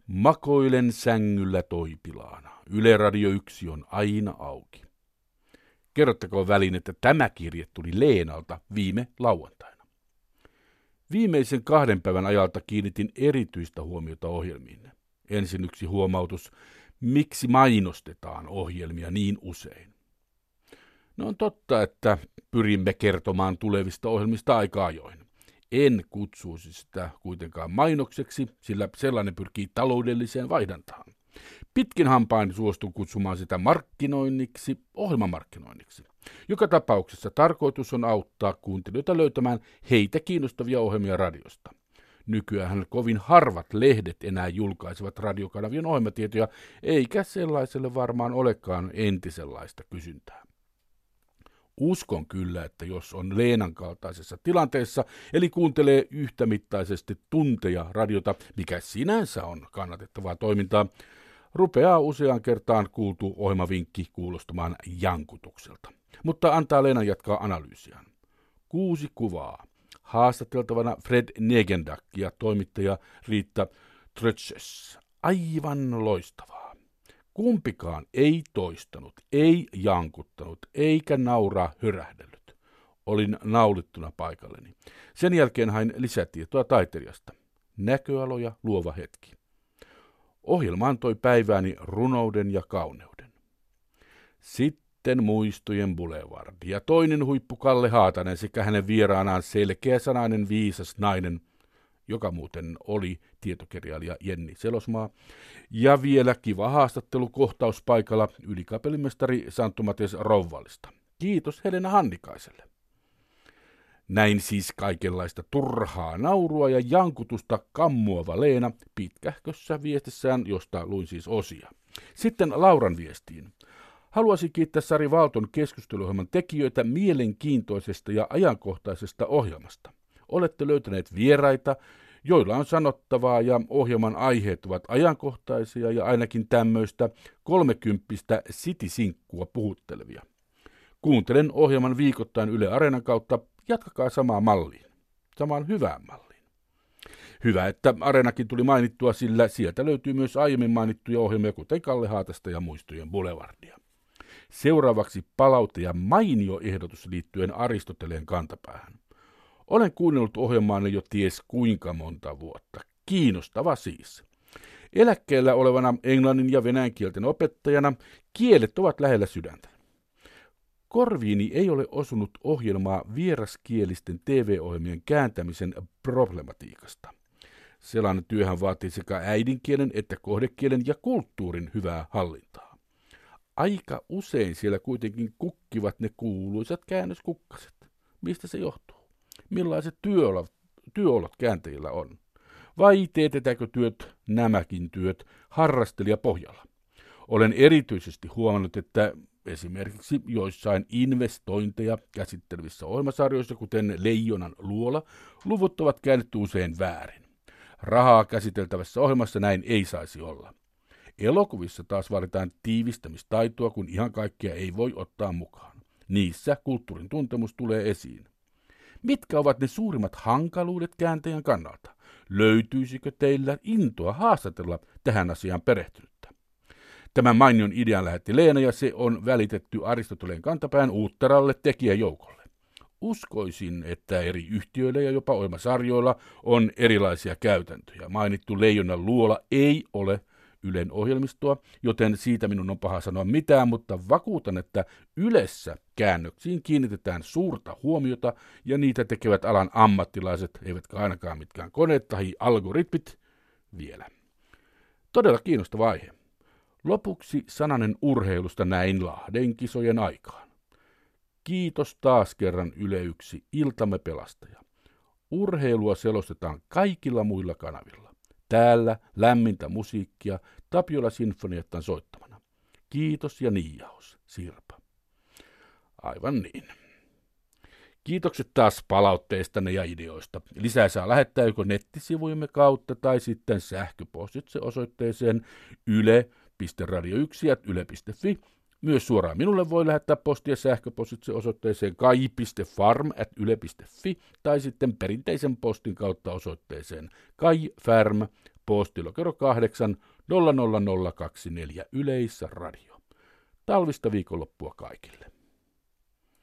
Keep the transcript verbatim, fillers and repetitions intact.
Makoilen sängyllä toipilaana. Yle Radio yksi on aina auki. Kerrottakoon väliin, että tämä kirje tuli Leenalta viime lauantaina. Viimeisen kahden päivän ajalta kiinnitin erityistä huomiota ohjelmiinne. Ensin yksi huomautus, miksi mainostetaan ohjelmia niin usein. No on totta, että pyrimme kertomaan tulevista ohjelmista aika ajoin. En kutsuisi sitä kuitenkaan mainokseksi, sillä sellainen pyrkii taloudelliseen vaihdantaan. Pitkin hampain suostun kutsumaan sitä markkinoinniksi, ohjelmamarkkinoinniksi. Joka tapauksessa tarkoitus on auttaa kuuntelijoita löytämään heitä kiinnostavia ohjelmia radiosta. Nykyään kovin harvat lehdet enää julkaisevat radiokanavien ohjelmatietoja, eikä sellaiselle varmaan olekaan entisenlaista kysyntää. Uskon kyllä, että jos on Leenan kaltaisessa tilanteessa, eli kuuntelee yhtämittaisesti tunteja radiota, mikä sinänsä on kannatettavaa toimintaa, rupeaa useaan kertaan kuultu ohjelmavinkki kuulostamaan jankutukselta. Mutta antaa Leenan jatkaa analyysiään. Kuusi kuvaa. Haastateltavana Fred Negendak ja toimittaja Riitta Trötses. Aivan loistavaa. Kumpikaan ei toistanut, ei jankuttanut, eikä nauraa hörähdellyt. Olin naulittuna paikalleni. Sen jälkeen hain lisätietoa taiteilijasta. Näköaloja luova hetki. Ohjelma antoi päivääni runouden ja kauneuden. Sitten muistojen boulevardi ja toinen huippu Kalle Haatanen sekä hänen vieraanaan selkeäsanainen viisas nainen, joka muuten oli tietokirjailija Jenni Selosmaa, ja vielä kiva haastattelu kohtauspaikalla ylikapellimestari Santtu Matias Rouvallista. Kiitos Helena Hannikaiselle. Näin siis kaikenlaista turhaa naurua ja jankutusta kammuava Leena pitkähkössä viestissään, josta luin siis osia. Sitten Lauran viestiin. Haluaisin kiittää Sari Valton keskusteluohjelman tekijöitä mielenkiintoisesta ja ajankohtaisesta ohjelmasta. Olette löytäneet vieraita, joilla on sanottavaa ja ohjelman aiheet ovat ajankohtaisia ja ainakin tämmöistä kolmekymppistä city-sinkkua puhuttelevia. Kuuntelen ohjelman viikoittain Yle Areenan kautta, jatkakaa samaan malliin, samaan hyvään malliin. Hyvä, että Areenakin tuli mainittua, sillä sieltä löytyy myös aiemmin mainittuja ohjelmia, kuten Kalle Haatasta ja Muistojen boulevardia. Seuraavaksi palaute ja mainio ehdotus liittyen Aristoteleen kantapäähän. Olen kuunnellut ohjelmaanne jo ties kuinka monta vuotta. Kiinnostava siis. Eläkkeellä olevana englannin ja venäjän kielten opettajana kielet ovat lähellä sydäntä. Korviini ei ole osunut ohjelmaa vieraskielisten T V-ohjelmien kääntämisen problematiikasta. Sellainen työhän vaatii sekä äidinkielen että kohdekielen ja kulttuurin hyvää hallintaa. Aika usein siellä kuitenkin kukkivat ne kuuluisat käännöskukkaset. Mistä se johtuu? Millaiset työolot, työolot kääntäjillä on? Vai teetetäänkö työt, nämäkin työt, harrastelijapohjalla? Olen erityisesti huomannut, että esimerkiksi joissain investointeja käsittelevissä ohjelmasarjoissa, kuten Leijonan luola, luvut ovat käännetty usein väärin. Rahaa käsiteltävässä ohjelmassa näin ei saisi olla. Elokuvissa taas vaaditaan tiivistämistaitoa, kun ihan kaikkea ei voi ottaa mukaan. Niissä kulttuurin tuntemus tulee esiin. Mitkä ovat ne suurimmat hankaluudet kääntäjän kannalta? Löytyisikö teillä intoa haastatella tähän asiaan perehtynyttä? Tämän mainion idean lähetti Leena ja se on välitetty Aristoteleen kantapään uutteralle tekijäjoukolle. Uskoisin, että eri yhtiöillä ja jopa ohjelmasarjoilla on erilaisia käytäntöjä. Mainittu Leijonan luola ei ole Ylen ohjelmistoa, joten siitä minun on paha sanoa mitään, mutta vakuutan, että Ylessä käännöksiin kiinnitetään suurta huomiota ja niitä tekevät alan ammattilaiset, eivätkä ainakaan mitkään koneet tai algoritmit vielä. Todella kiinnostava aihe. Lopuksi sananen urheilusta näin Lahden kisojen aikaan. Kiitos taas kerran Yle yksi, iltamme pelastaja. Urheilua selostetaan kaikilla muilla kanavilla. Täällä lämmintä musiikkia Tapiola Sinfoniettan soittamana. Kiitos ja niijaus, Sirpa. Aivan niin. Kiitokset taas palautteistanne ja ideoista. Lisää saa lähettää joko nettisivujemme kautta tai sitten sähköpostitse osoitteeseen yle piste radio yksi ät yle piste fi. Myös suoraan minulle voi lähettää postia sähköpostitse osoitteeseen kai piste farm ät yle piste fi tai sitten perinteisen postin kautta osoitteeseen kai farm Postilokero kahdeksan nolla nolla nolla kaksikymmentäneljä Yleisradio. Talvista viikonloppua kaikille.